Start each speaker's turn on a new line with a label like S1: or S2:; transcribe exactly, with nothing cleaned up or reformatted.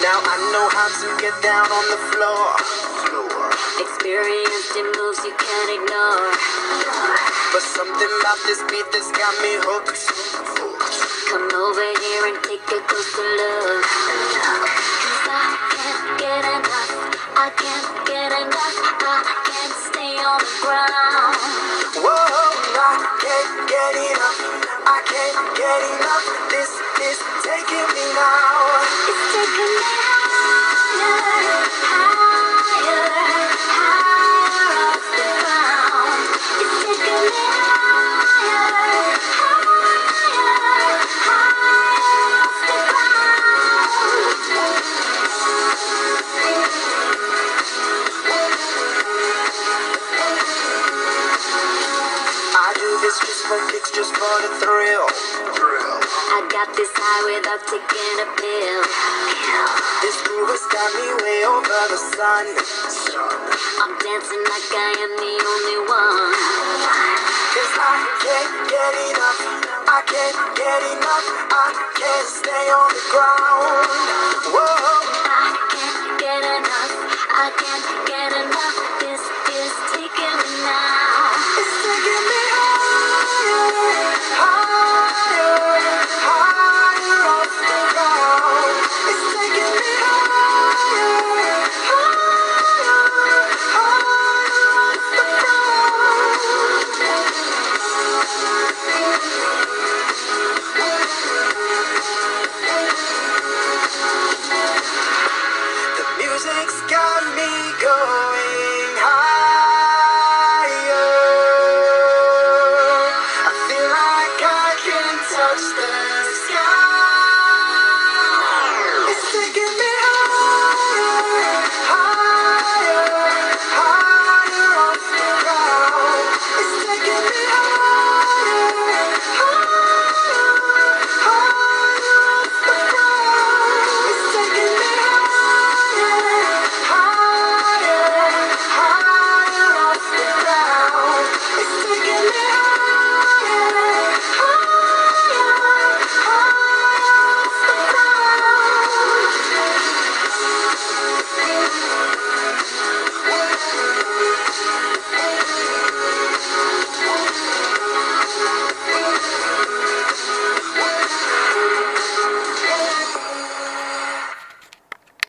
S1: Now I know how to get down on the floor.
S2: Experienced in moves you can't ignore.
S1: But something about this beat that's got me hooked.
S2: Come over here and take a closer look. Cause I can't get enough. I can't get enough. I can't stay on the ground.
S1: Whoa, I can't get enough. I can't get enough. This is taking me now.
S2: It's taking me higher, higher, higher off the ground. It's taking me higher, higher, higher off the
S1: I do this just for kicks, just for the thrill.
S2: I got this high without taking a pill.
S1: This groove has got me way over the sun.
S2: I'm dancing like I am the only one.
S1: Cause I can't get enough. I can't get enough. I can't stay on the ground. Whoa,
S2: I can't get enough. I can't get enough. This is taking me now.
S1: it's taking me